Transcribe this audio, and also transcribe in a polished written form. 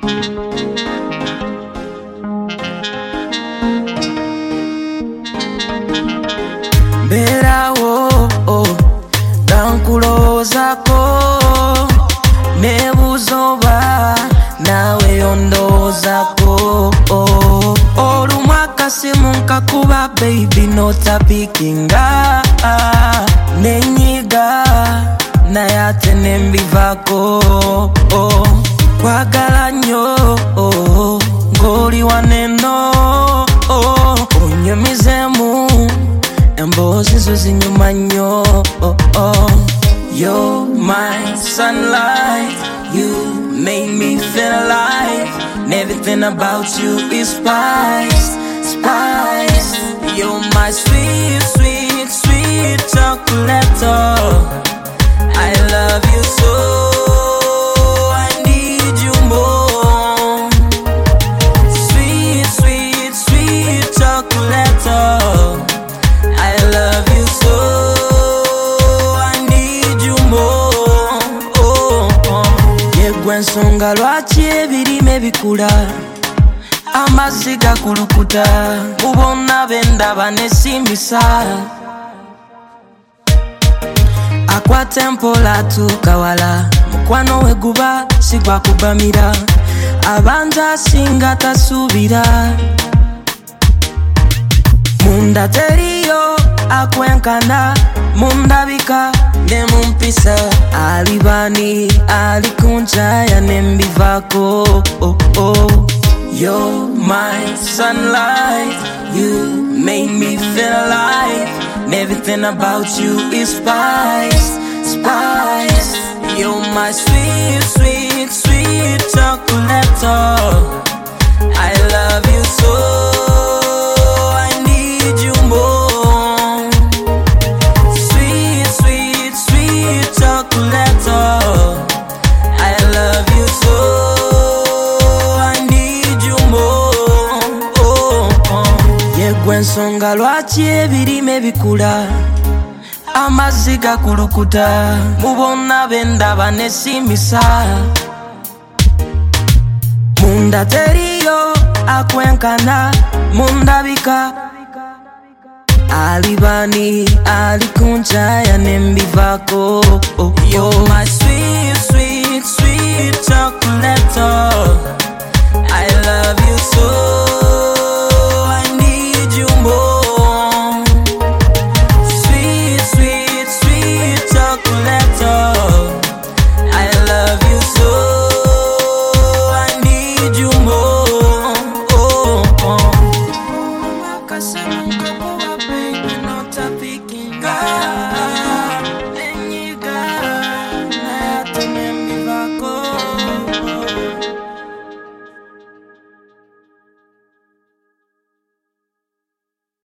Berawo dankulozako nebuzoba nawe ondozako olumwakasimu nkakuba baby notapikinga nenyiga nayate nembivako kwagala nnyo ng'oli waneno onyumizemu emboozi zo zinyuma nnyo You're my sunlight, you make me feel alive, and everything about you is spice, spice. You're my sweet, sweet, sweet chocolate. I love you so, I need you more. Sweet, sweet, sweet chocolate. I love you so, I need you more. Yegwe ensonga lwaki ebirime bikula amazzi gakulukuta mu bonna bendaba nesimbisa akwata empola atuuka wala mukwano we guba sigwa kubamira abanja asinga tasuubira munda teriyo akwenkana mundabika ne mumpisa alibani alikunjaya nembivako You're my sunlight, you make me feel alive, and everything about you is spice, spice. You're my sweet, sweet, sweet chocolate. I love you so, I need you more. Sweet, sweet, sweet chocolate. I love you so, I need you more. Yegwe ensonga lwaki ebirime bikula amazzi gakulukuta mu bonna bendaba nesimbisa munda teriyo akwenkana mundabika alibani alikunjaya nembivako You're my sweet, sweet, sweet chocolate.